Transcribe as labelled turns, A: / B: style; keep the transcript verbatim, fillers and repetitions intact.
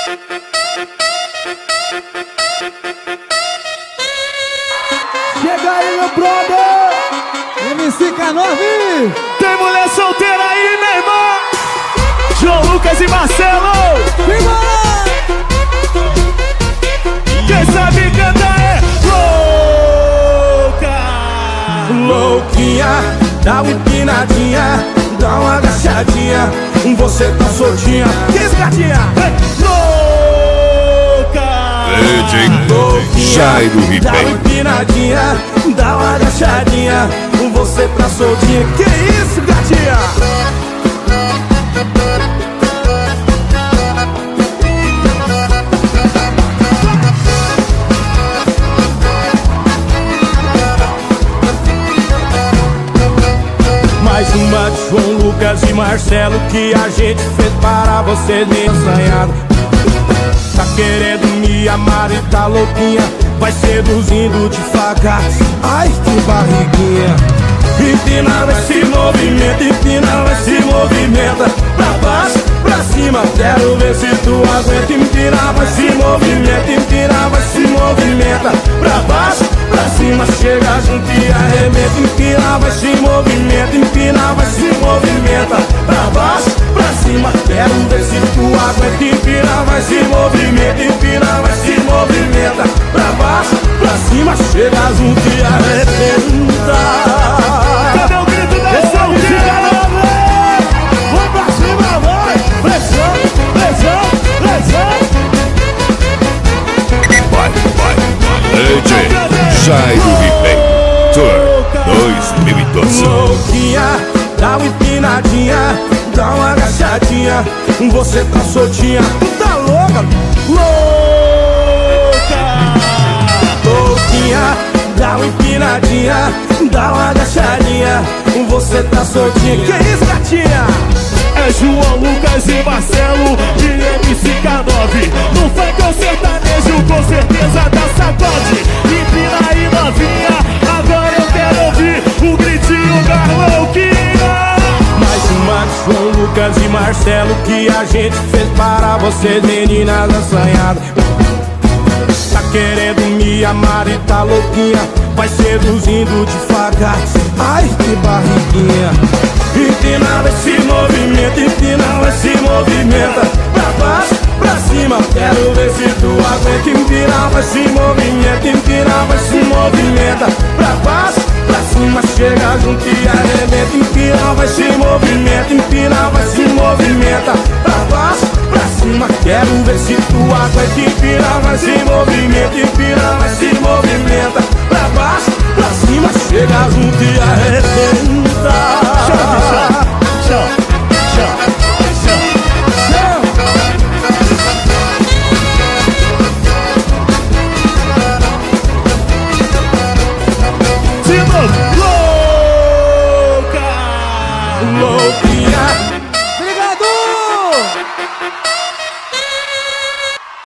A: Chega aí, meu brother! M C K nove!
B: Tem mulher solteira aí, meu irmão! João Lucas e Marcelo!
A: Simbora!
B: Quem sabe cantar é louca!
C: Louquinha, dá uma empinadinha, dá uma agachadinha, você tá soltinha. Que isso, gatinha?
B: Louca!
D: Jairo
C: Dá uma
D: Ribeiro.
C: empinadinha, dá uma agachadinha, você tá soltinha. Que isso, gatinha? Mais uma de João Lucas e Marcelo que a gente fez para você nem assanhado. Tá querendo me amar e tá louquinha, vai seduzindo devagar. Ai, que barriguinha. Empina, vai se movimenta, empina, vai se movimenta. Pra baixo, pra cima, quero ver se tu aguenta. Empina, vai se movimenta, empina, vai se movimenta. Pra baixo, pra cima, chega junto e arrebenta. Empina, vai se movimenta, empina, vai se movimenta. Pra baixo, pra cima, quero ver se tu aguenta. Empina, vai se movimenta, empina, vai se movimenta. Pra baixo, pra cima, chega junto e arrebenta.
B: Cadê o grito da solteira?
A: Vamos pra cima, vai! Pressão, pressão, pressão!
D: Vai, vai, vai. Jairo Ribeiro Tour dois mil e doze.
C: Louquinha, dá uma empinadinha, dá uma agachadinha, você tá soltinha. Tu tá louca? Louca! Louquinha, dá uma empinadinha, dá uma agachadinha, você tá soltinha. Que isso, gatinha?
B: É João Lucas e Marcelo de M C K nove. No funk ou sertanejo, com certeza dá sacode. Empina aí, novinha, agora eu quero ouvir o gritinho da louquinha.
C: Mais uma de João Lucas e Marcelo que a gente fez para vocês, meninas assanhadas. Tá querendo me amar e tá louquinha, vai seduzindo devagar. Ai, que barriguinha. Empina, vai se movimenta, empina, vai se movimenta. Pra baixo, pra cima, quero ver se tu aguenta. Empina, vai se movimenta, empina, vai se movimenta. Pra baixo, pra cima, chega junto e arrebenta. Empina, vai se movimenta, empina, vai se movimenta. Pra baixo,